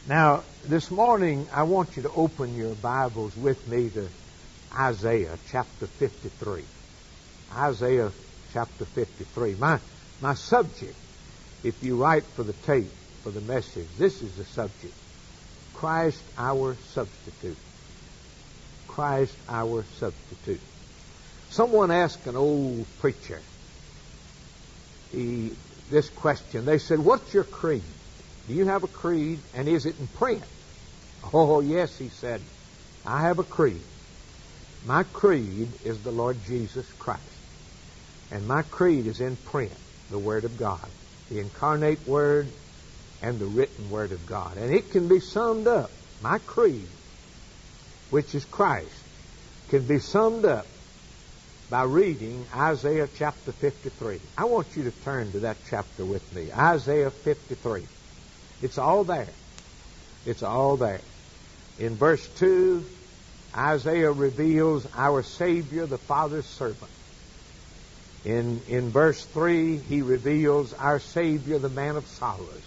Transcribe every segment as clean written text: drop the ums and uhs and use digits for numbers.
Now, this morning, I want you to open your Bibles with me to Isaiah chapter 53. Isaiah chapter 53. My subject, if you write for the tape, for the message, this is the subject. Christ our substitute. Christ our substitute. Someone asked an old preacher this question. They said, "What's your creed? Do you have a creed, and is it in print?" "Oh, yes," he said, "I have a creed. My creed is the Lord Jesus Christ. And my creed is in print, the Word of God, the incarnate Word and the written Word of God. And it can be summed up. My creed, which is Christ, can be summed up by reading Isaiah chapter 53. I want you to turn to that chapter with me. Isaiah 53. It's all there. It's all there. In verse 2, Isaiah reveals our Savior, the Father's servant. In verse 3, he reveals our Savior, the man of sorrows.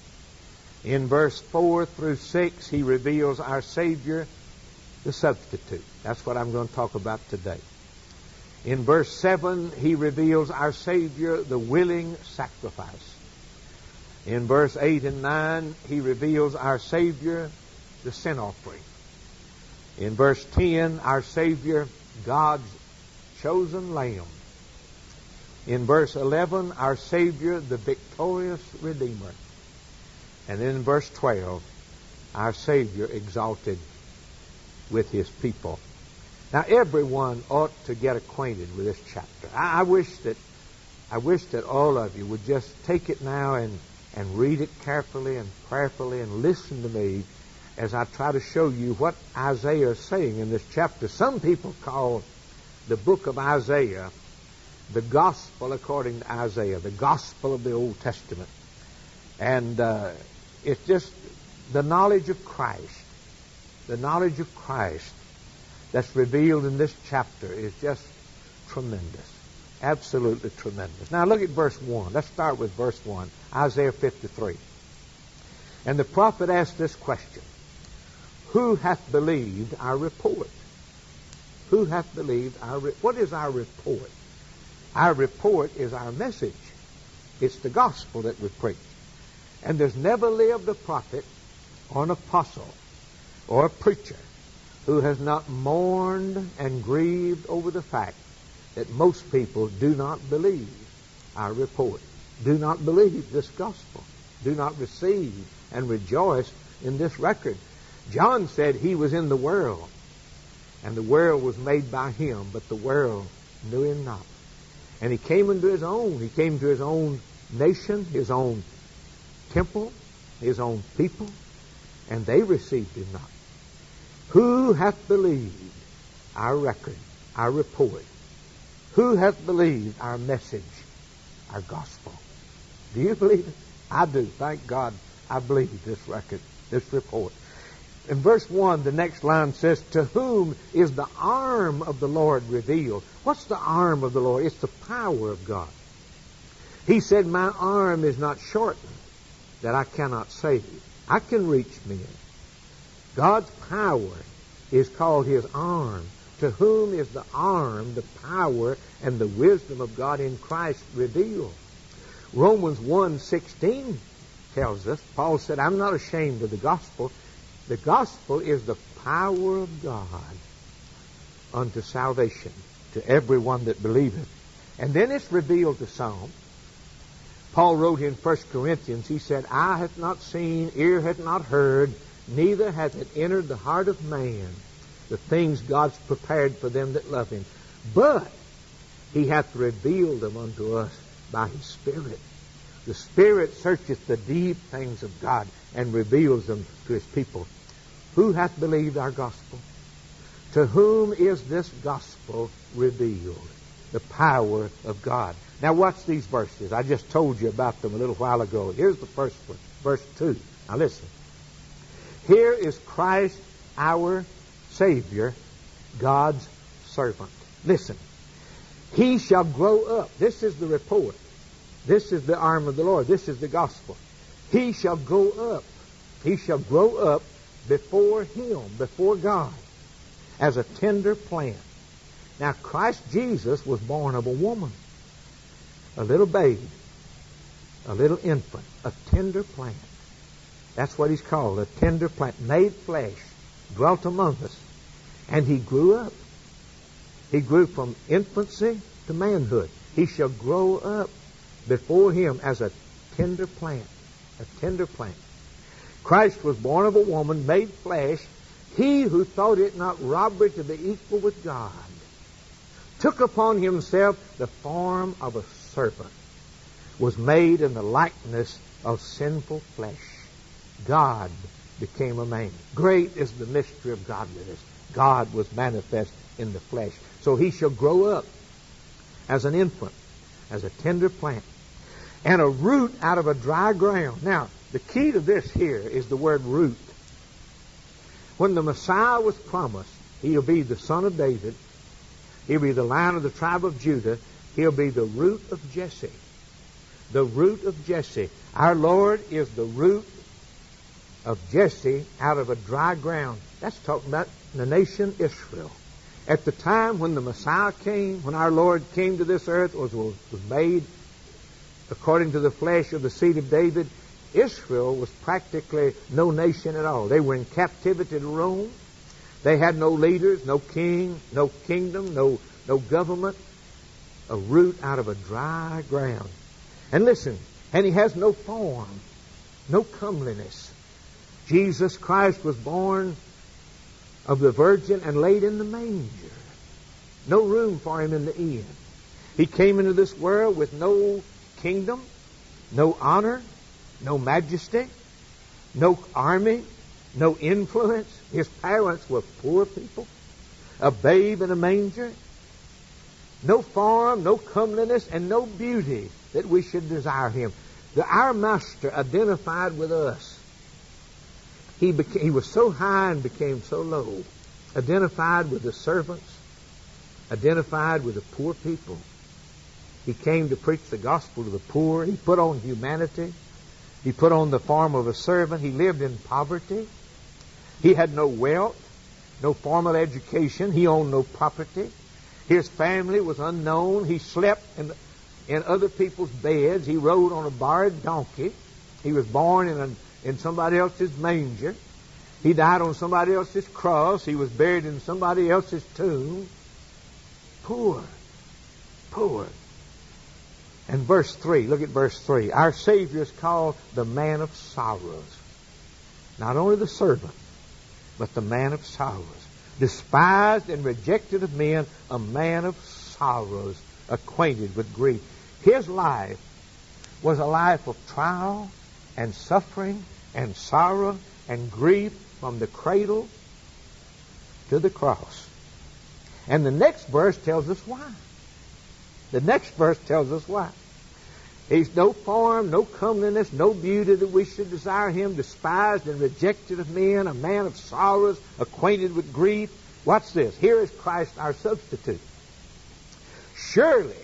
In verse 4 through 6, he reveals our Savior, the substitute. That's what I'm going to talk about today. In verse 7, he reveals our Savior, the willing sacrifice. In verse 8 and 9, he reveals our Savior, the sin offering. In verse 10, our Savior, God's chosen Lamb. In verse 11, our Savior, the victorious Redeemer. And in verse 12, our Savior exalted with His people. Now, everyone ought to get acquainted with this chapter. I wish that all of you would just take it now and read it carefully and prayerfully and listen to me as I try to show you what Isaiah is saying in this chapter. Some people call the book of Isaiah the gospel according to Isaiah, the gospel of the Old Testament. And it's just the knowledge of Christ. The knowledge of Christ that's revealed in this chapter is just tremendous. Absolutely tremendous. Now look at verse 1. Let's start with verse 1. Isaiah 53. And the prophet asked this question: Who hath believed our report? Who hath believed our report? What is our report? Our report is our message. It's the gospel that we preach. And there's never lived a prophet or an apostle or a preacher who has not mourned and grieved over the fact that most people do not believe our report, do not believe this gospel, do not receive and rejoice in this record. John said he was in the world, and the world was made by him, but the world knew him not. And he came into his own. He came to his own nation, his own temple, his own people, and they received him not. Who hath believed our record, our report? Who hath believed our message, our gospel? Do you believe it? I do. Thank God I believe this record, this report. In verse 1, the next line says, To whom is the arm of the Lord revealed? What's the arm of the Lord? It's the power of God. He said, My arm is not shortened that I cannot save. I can reach men. God's power is called His arm. To whom is the arm, the power, and the wisdom of God in Christ revealed? Romans 1:16 tells us, Paul said, I'm not ashamed of the gospel. The gospel is the power of God unto salvation to everyone that believeth. And then it's revealed to some. Paul wrote in 1 Corinthians, he said, Eye hath not seen, ear hath not heard, neither hath it entered the heart of man, the things God's prepared for them that love Him. But He hath revealed them unto us by His Spirit. The Spirit searcheth the deep things of God and reveals them to His people. Who hath believed our gospel? To whom is this gospel revealed? The power of God. Now watch these verses. I just told you about them a little while ago. Here's the first one, verse 2. Now listen. Here is Christ our Savior, God's servant. Listen. He shall grow up. This is the report. This is the arm of the Lord. This is the gospel. He shall grow up He shall grow up before him, before God, as a tender plant. Now, Christ Jesus was born of a woman, a little babe, a little infant, a tender plant. That's what he's called, a tender plant, made flesh, dwelt among us. And he grew up. He grew from infancy to manhood. He shall grow up before him as a tender plant, a tender plant. Christ was born of a woman, made flesh. He who thought it not robbery to be equal with God took upon himself the form of a servant, was made in the likeness of sinful flesh. God became a man. Great is the mystery of godliness. God was manifest in the flesh. So he shall grow up as an infant, as a tender plant, and a root out of a dry ground. Now, the key to this here is the word root. When the Messiah was promised, he'll be the son of David, he'll be the Lion of the tribe of Judah, he'll be the root of Jesse. The root of Jesse. Our Lord is the root of Jesse out of a dry ground. That's talking about the nation Israel. At the time when the Messiah came, when our Lord came to this earth, was made according to the flesh of the seed of David, Israel was practically no nation at all. They were in captivity to Rome. They had no leaders, no king, no kingdom, no government. A root out of a dry ground. And listen, and he has no form, no comeliness. Jesus Christ was born of the virgin and laid in the manger. No room for him in the inn. He came into this world with no kingdom, no honor, no majesty, no army, no influence. His parents were poor people. A babe in a manger. No form, no comeliness, and no beauty that we should desire him. Our Master identified with us. He was so high and became so low. Identified with the servants. Identified with the poor people. He came to preach the gospel to the poor. He put on humanity. He put on the form of a servant. He lived in poverty. He had no wealth, no formal education. He owned no property. His family was unknown. He slept in other people's beds. He rode on a borrowed donkey. He was born in somebody else's manger. He died on somebody else's cross. He was buried in somebody else's tomb. Poor. Poor. And verse 3, look at verse 3. Our Savior is called the man of sorrows. Not only the servant, but the man of sorrows. Despised and rejected of men, a man of sorrows, acquainted with grief. His life was a life of trial and suffering and sorrow and grief from the cradle to the cross. And the next verse tells us why. The next verse tells us why. He's no form, no comeliness, no beauty that we should desire him, despised and rejected of men, a man of sorrows, acquainted with grief. Watch this. Here is Christ our substitute. Surely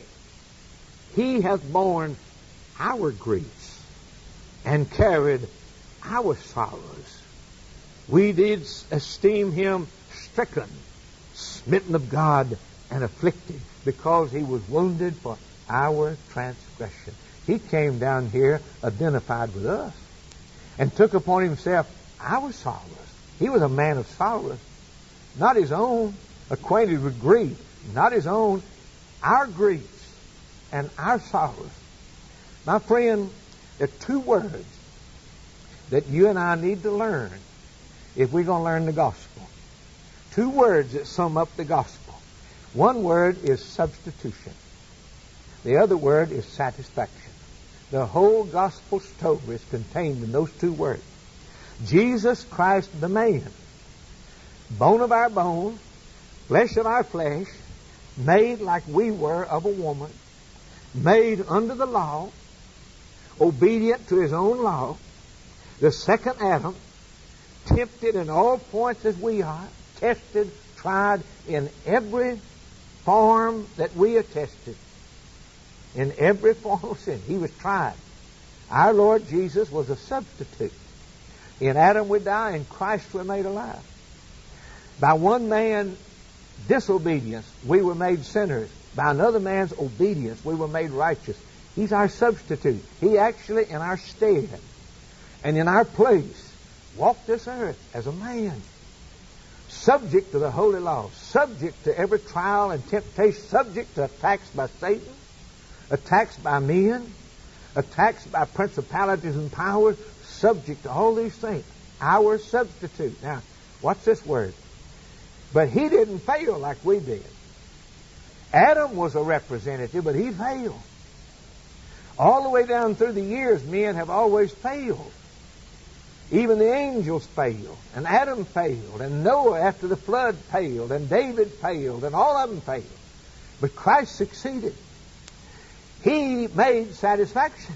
he hath borne our griefs and carried our sorrows. We did esteem him stricken, smitten of God, and afflicted, because he was wounded for our transgression. He came down here, identified with us, and took upon himself our sorrows. He was a man of sorrows, not his own, acquainted with grief, not his own, our griefs and our sorrows. My friend, there are two words that you and I need to learn if we're going to learn the gospel. Two words that sum up the gospel. One word is substitution. The other word is satisfaction. The whole gospel story is contained in those two words. Jesus Christ the man, bone of our bone, flesh of our flesh, made like we were of a woman, made under the law, obedient to his own law, the second Adam, tempted in all points as we are, tested, tried in every form that we are tested. In every form of sin, he was tried. Our Lord Jesus was a substitute. In Adam we die, in Christ we're made alive. By one man's disobedience, we were made sinners. By another man's obedience, we were made righteous. He's our substitute. He actually, in our stead and in our place, walked this earth as a man, subject to the holy law, subject to every trial and temptation, subject to attacks by Satan, attacks by men, attacks by principalities and powers, subject to all these things. Our substitute. Now, what's this word? But he didn't fail like we did. Adam was a representative, but he failed. All the way down through the years, men have always failed. Even the angels failed, and Adam failed, and Noah after the flood failed, and David failed, and all of them failed. But Christ succeeded. He made satisfaction.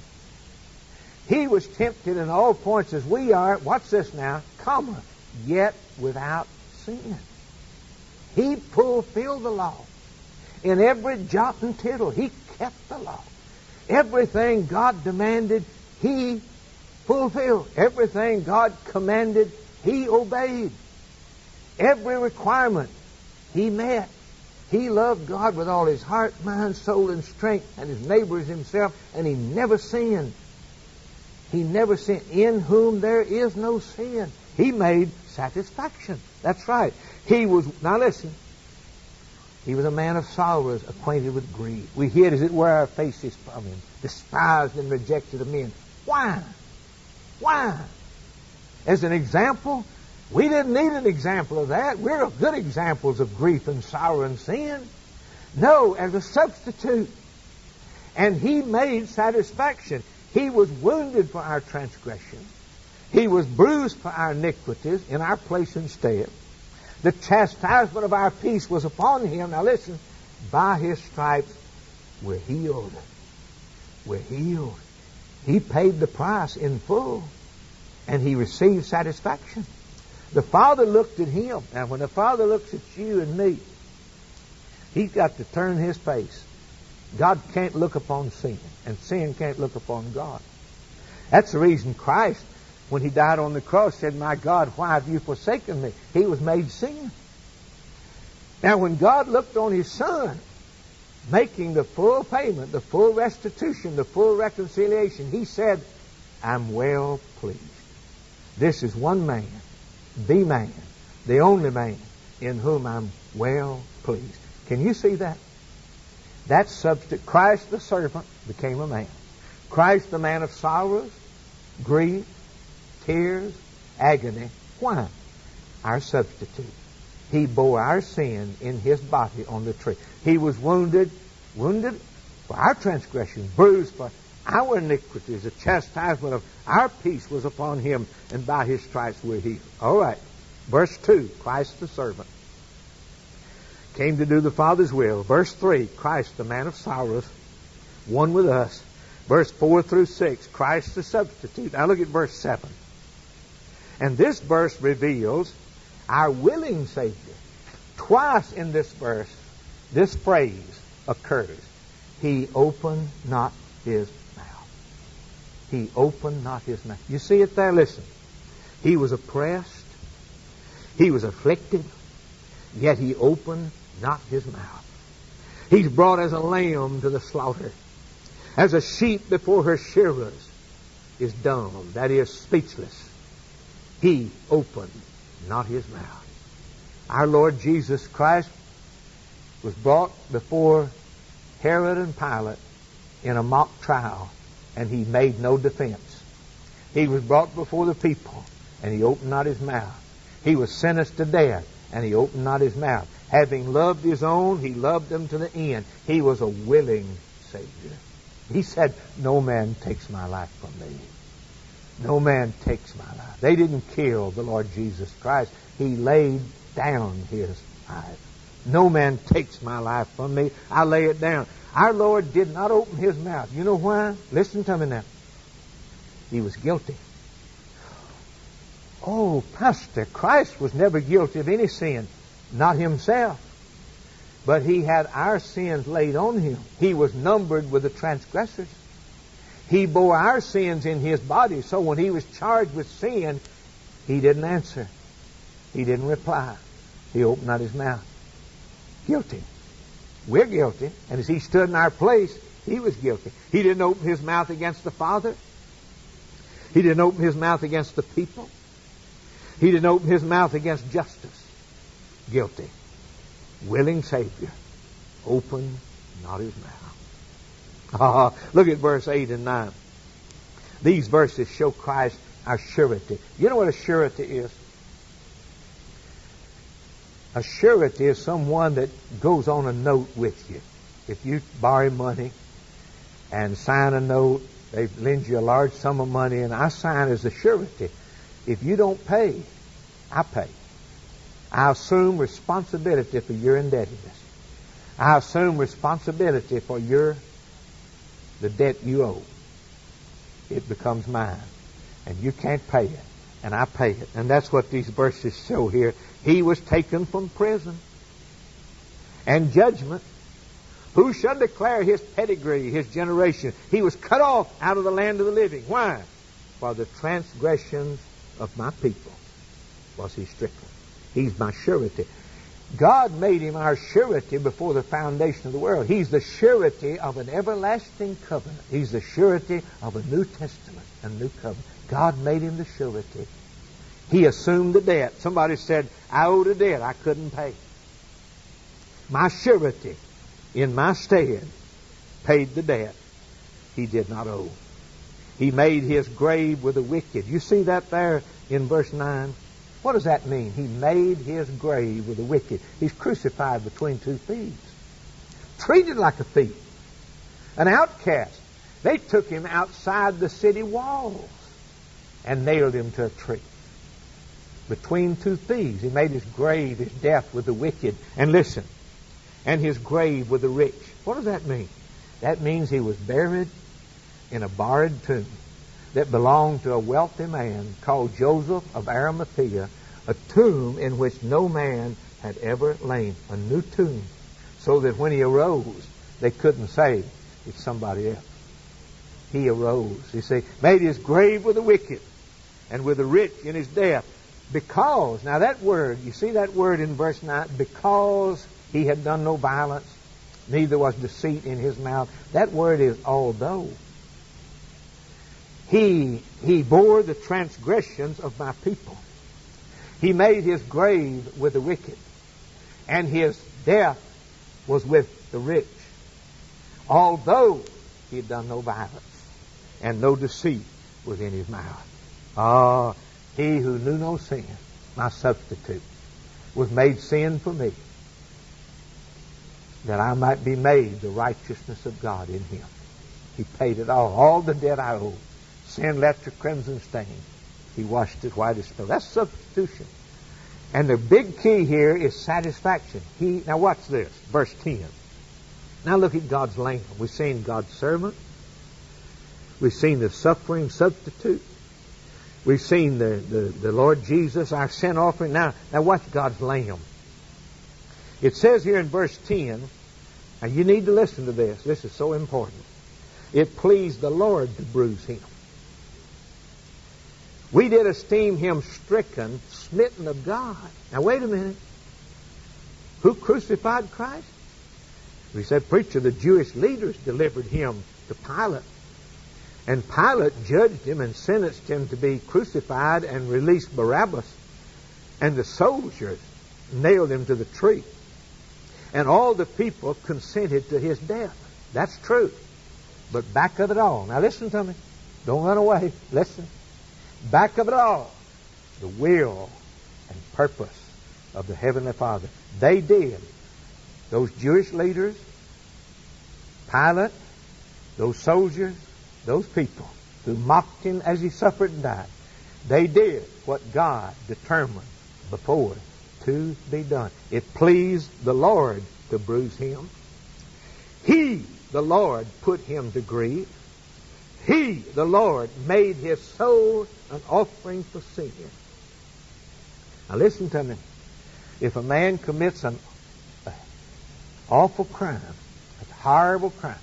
He was tempted in all points as we are. What's this now? Comma. Yet without sin. He fulfilled the law. In every jot and tittle, he kept the law. Everything God demanded, he fulfilled. Everything God commanded, he obeyed. Every requirement, he met. He loved God with all his heart, mind, soul, and strength, and his neighbor as himself, and he never sinned. He never sinned. In whom there is no sin. He made satisfaction. That's right. He was, now listen, he was a man of sorrows, acquainted with grief. We hid, as it were, our faces from him, despised and rejected of men. Why? Why? As an example? We didn't need an example of that. We're good examples of grief and sorrow and sin. No, as a substitute. And he made satisfaction. He was wounded for our transgression. He was bruised for our iniquities in our place instead. The chastisement of our peace was upon him. Now listen, by his stripes we're healed. We're healed. He paid the price in full, and he received satisfaction. The Father looked at him. Now when the Father looks at you and me, he's got to turn his face. God can't look upon sin, and sin can't look upon God. That's the reason Christ, when he died on the cross, said, "My God, why have you forsaken me?" He was made sin. Now when God looked on his Son, making the full payment, the full restitution, the full reconciliation, he said, "I'm well pleased." This is one man, the only man in whom I'm well pleased. Can you see that? That substitute, Christ the servant became a man. Christ the man of sorrows, grief, tears, agony. Why? Our substitute. He bore our sin in his body on the tree. He was wounded for our transgressions, bruised for our iniquities. The chastisement of our peace was upon him, and by his stripes we're healed. All right. Verse 2, Christ the servant came to do the Father's will. Verse 3, Christ the man of sorrows, one with us. Verse 4 through 6, Christ the substitute. Now look at verse 7. And this verse reveals our willing Savior. Twice in this verse, this phrase occurs. He opened not his mouth. He opened not his mouth. You see it there? Listen. He was oppressed. He was afflicted. Yet he opened not his mouth. He's brought as a lamb to the slaughter. As a sheep before her shearers is dumb, that is, speechless. He opened not his mouth. Our Lord Jesus Christ was brought before Herod and Pilate in a mock trial, and he made no defense. He was brought before the people, and he opened not his mouth. He was sentenced to death, and he opened not his mouth. Having loved his own, he loved them to the end. He was a willing Savior. He said, "No man takes my life from me. No man takes my life." They didn't kill the Lord Jesus Christ. He laid down his life. "No man takes my life from me. I lay it down." Our Lord did not open his mouth. You know why? Listen to me now. He was guilty. Oh, Pastor, Christ was never guilty of any sin. Not himself. But he had our sins laid on him. He was numbered with the transgressors. He bore our sins in his body. So when he was charged with sin, He didn't answer. He didn't reply. He opened not his mouth. Guilty. We're guilty. And as he stood in our place, he was guilty. He didn't open his mouth against the Father. He didn't open his mouth against the people. He didn't open his mouth against justice. Guilty. Willing Savior. Open not his mouth. Look at verse 8 and 9. These verses show Christ our surety. You know what a surety is? A surety is someone that goes on a note with you. If you borrow money and sign a note, they lend you a large sum of money, and I sign as a surety. If you don't pay, I pay. I assume responsibility for your indebtedness. I assume responsibility for the debt you owe. It becomes mine, and you can't pay it, and I pay it. And that's what these verses show here. He was taken from prison and judgment. Who shall declare his pedigree, his generation? He was cut off out of the land of the living. Why? For the transgressions of my people was he stricken. He's my surety. God made him our surety before the foundation of the world. He's the surety of an everlasting covenant. He's the surety of a New Testament, a new covenant. God made him the surety. He assumed the debt. Somebody said, I owed a debt I couldn't pay. My surety, in my stead, paid the debt he did not owe. He made his grave with the wicked. You see that there in verse 9? What does that mean? He made his grave with the wicked. He's crucified between two thieves. Treated like a thief. An outcast. They took him outside the city walls and nailed him to a tree. Between two thieves. He made his grave, his death with the wicked. And listen, and his grave with the rich. What does that mean? That means he was buried in a borrowed tomb that belonged to a wealthy man called Joseph of Arimathea, a tomb in which no man had ever lain, a new tomb, so that when he arose, they couldn't say it's somebody else. He arose. You see, made his grave with the wicked and with the rich in his death. Because, now that word, you see that word in verse 9, because he had done no violence, neither was deceit in his mouth. That word is although. He bore the transgressions of my people. He made his grave with the wicked, and his death was with the rich. Although he had done no violence, and no deceit was in his mouth. He who knew no sin, my substitute, was made sin for me, that I might be made the righteousness of God in him. He paid it all the debt I owed. Sin left a crimson stain. He washed it white as snow. That's substitution. And the big key here is satisfaction. Now watch this, verse 10. Now look at God's Lamb. We've seen God's servant. We've seen the suffering substitute. We've seen the Lord Jesus, our sin offering. Now watch God's Lamb. It says here in verse 10, now you need to listen to this. This is so important. It pleased the Lord to bruise him. We did esteem him stricken, smitten of God. Now wait a minute. Who crucified Christ? We said, preacher, the Jewish leaders delivered him to Pilate. And Pilate judged him and sentenced him to be crucified and released Barabbas. And the soldiers nailed him to the tree. And all the people consented to his death. That's true. But back of it all, now listen to me. Don't run away. Listen. Back of it all, the will and purpose of the Heavenly Father. They did. Those Jewish leaders, Pilate, those soldiers, those people who mocked him as he suffered and died, they did what God determined before to be done. It pleased the Lord to bruise him. He, the Lord, put him to grief. He, the Lord, made his soul an offering for sin. Now listen to me. If a man commits an awful crime, a horrible crime,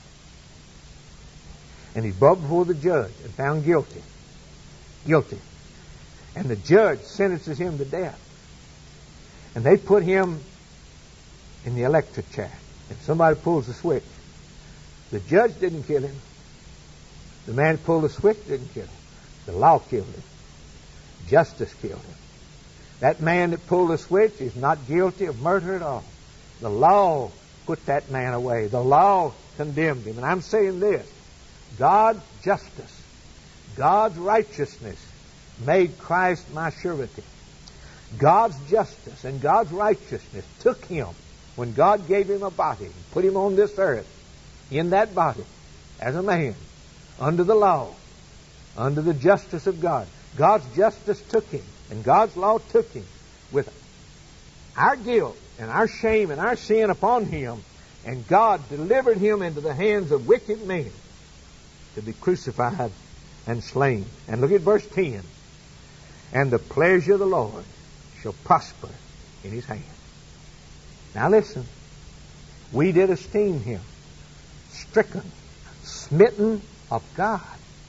and he's brought before the judge and found guilty, And the judge sentences him to death. And they put him in the electric chair. And somebody pulls the switch. The judge didn't kill him. The man who pulled the switch didn't kill him. The law killed him. Justice killed him. That man that pulled the switch is not guilty of murder at all. The law put that man away. The law condemned him. And I'm saying this. God's justice, God's righteousness made Christ my surety. God's justice and God's righteousness took him when God gave him a body and put him on this earth in that body as a man under the law, under the justice of God. God's justice took him and God's law took him with our guilt and our shame and our sin upon him, and God delivered him into the hands of wicked men to be crucified and slain. And look at verse 10. And the pleasure of the Lord shall prosper in his hand. Now listen. We did esteem him stricken, smitten of God.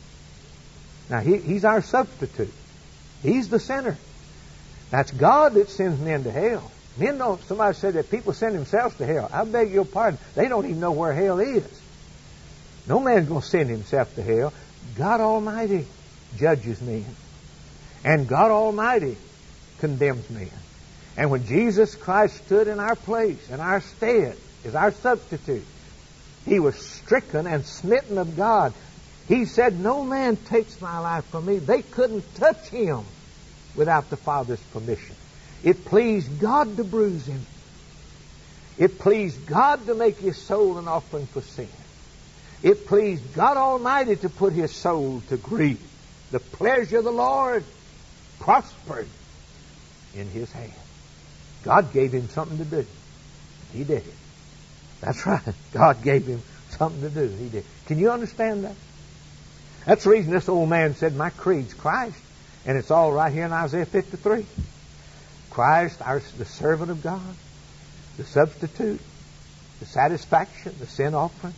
Now he's our substitute. He's the sinner. That's God that sends men to hell. Men don't. Somebody said that people send themselves to hell. I beg your pardon. They don't even know where hell is. No man's going to send himself to hell. God Almighty judges men. And God Almighty condemns men. And when Jesus Christ stood in our place, in our stead, as our substitute, he was stricken and smitten of God. He said, no man takes my life from me. They couldn't touch him without the Father's permission. It pleased God to bruise him. It pleased God to make his soul an offering for sin. It pleased God Almighty to put his soul to grief. The pleasure of the Lord prospered in his hand. God gave him something to do. He did it. That's right. God gave him something to do. He did. Can you understand that? That's the reason this old man said, my creed's Christ. And it's all right here in Isaiah 53. Christ, the servant of God, the substitute, the satisfaction, the sin offering,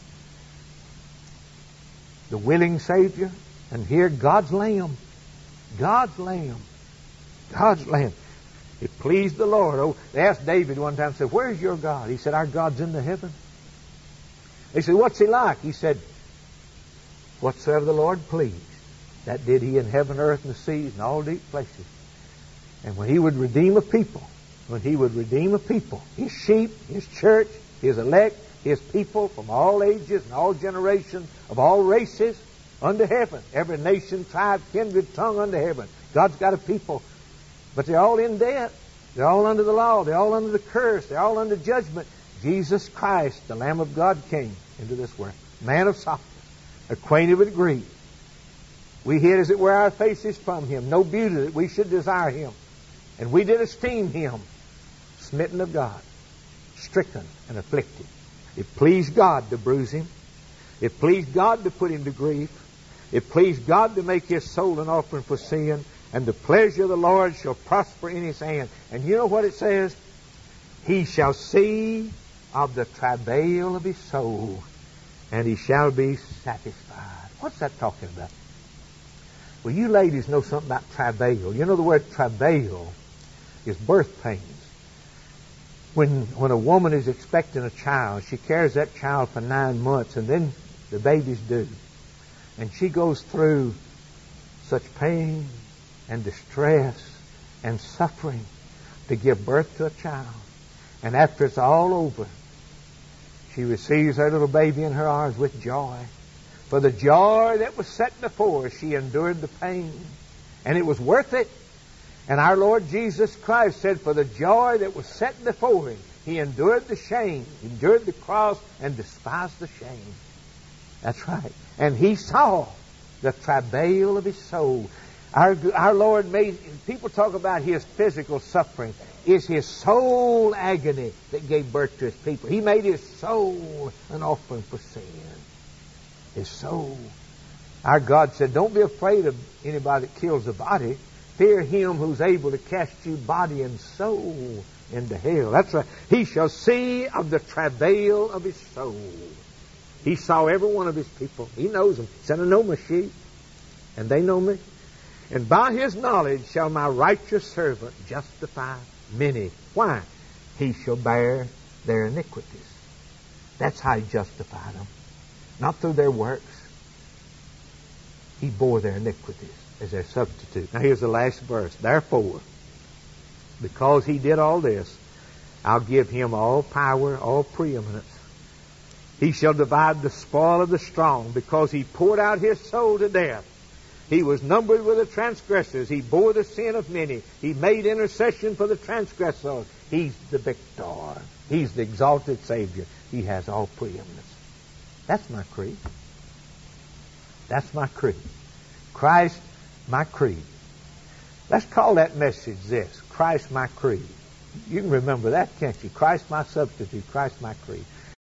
the willing Savior, and here God's Lamb. God's Lamb. God's Lamb. It pleased the Lord. Oh, they asked David one time, said, where's your God? He said, our God's in the heaven. They said, what's he like? He said, whatsoever the Lord pleased, that did he in heaven, earth, and the seas, and all deep places. And when he would redeem a people, his sheep, his church, his elect, his people from all ages and all generations of all races under heaven, every nation, tribe, kindred, tongue under heaven. God's got a people, but they're all in debt. They're all under the law. They're all under the curse. They're all under judgment. Jesus Christ, the Lamb of God, came into this world. Man of softness, acquainted with grief. We hid, as it were, our faces from him. No beauty that we should desire him. And we did esteem him smitten of God, stricken and afflicted. It pleased God to bruise him. It pleased God to put him to grief. It pleased God to make his soul an offering for sin. And the pleasure of the Lord shall prosper in his hand. And you know what it says? He shall see of the travail of his soul, and he shall be satisfied. What's that talking about? Well, you ladies know something about travail. You know the word travail is birth pains. When a woman is expecting a child, she carries that child for 9 months, and then the baby's due. And she goes through such pain and distress and suffering to give birth to a child. And after it's all over, she receives her little baby in her arms with joy. For the joy that was set before her, she endured the pain. And it was worth it. And our Lord Jesus Christ said, for the joy that was set before him, he endured the shame, endured the cross, and despised the shame. That's right. And he saw the travail of his soul. Our Lord made, people talk about his physical suffering. It's his soul agony that gave birth to his people. He made his soul an offering for sin. His soul. Our God said, don't be afraid of anybody that kills the body. Fear him who's able to cast you body and soul into hell. That's right. He shall see of the travail of his soul. He saw every one of his people. He knows them. He said, I know my sheep, and they know me. And by his knowledge shall my righteous servant justify many. Why? He shall bear their iniquities. That's how he justified them. Not through their works. He bore their iniquities as their substitute. Now here's the last verse. Therefore, because he did all this, I'll give him all power, all preeminence. He shall divide the spoil of the strong, because he poured out his soul to death. He was numbered with the transgressors. He bore the sin of many. He made intercession for the transgressors. He's the victor. He's the exalted Savior. He has all preeminence. That's my creed. That's my creed. Christ, my creed. Let's call that message this: Christ, my creed. You can remember that, can't you? Christ, my substitute. Christ, my creed.